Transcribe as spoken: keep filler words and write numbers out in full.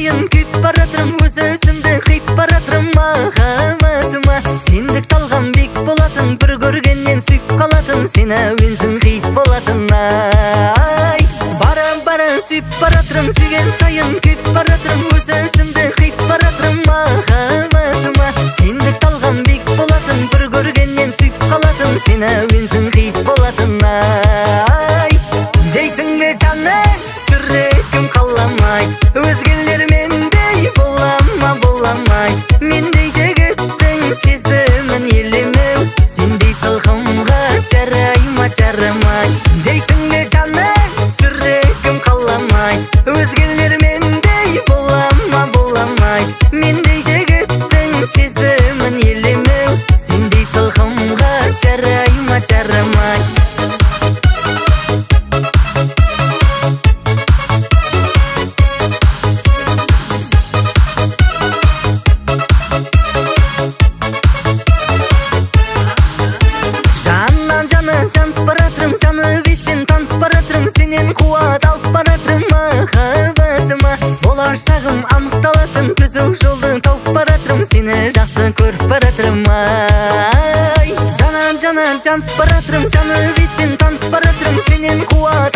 сайын күйіп баратырым, өз өзімді қиып баратырым махаббатыма. Сендік талғам бек болатын, бір көргеннен сүйіп қалатын, сен әуенсің қиып болатын. Ай, бара бара сүйіп баратырым, сүйген сайын күйіп баратырым, өз өзімді қиып баратырым махаббатыма. Сендік талғам бек болатын, бір көргеннен сүйіп қалатын, сен әуенсің қиып болатын. Ай, дейсің бе жаным, жүрегім қаламайды, өзгелер мендей болама боламайды. Мендей жігіттің сезімін елемеу, сендей салқынға жарай ма жарамайды. Дейсің бе жаным, жүрегім қаламайды, өзгелер мендей болама боламайды. Мендей жігіттің сезімін елемеу, сендей салқынға жарай ма жарамайды. Жанып баратырым, жаны бестен танып баратырым, сенен қуат алып баратырым махаббатыма. Болашағым анықталатын, түзу жолды тауып баратырым, сені жақсы көріп баратырым. Ай, жанан жанан жанып баратырым, жаны бестен танып баратырым, сенен қуат